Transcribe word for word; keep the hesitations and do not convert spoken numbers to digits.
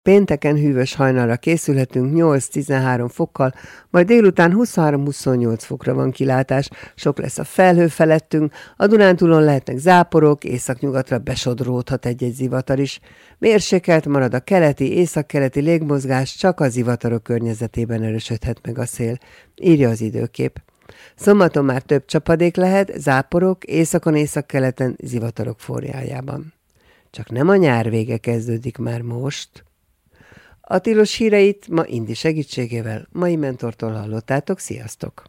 Pénteken hűvös hajnalra készülhetünk nyolc-tizenhárom fokkal, majd délután huszonhárom-huszonnyolc fokra van kilátás, sok lesz a felhő felettünk, a Dunántúlon lehetnek záporok, északnyugatra besodródhat egy-egy zivatar is. Mérsékelt marad a keleti, északkeleti légmozgás, csak a zivatarok környezetében erősödhet meg a szél, írja az időkép. Szombaton már több csapadék lehet, záporok, északon, északkeleten, zivatarok forrájában. Csak nem a nyár vége kezdődik már most. A tilos híreit ma Indi segítségével mai mentortól hallottátok, sziasztok!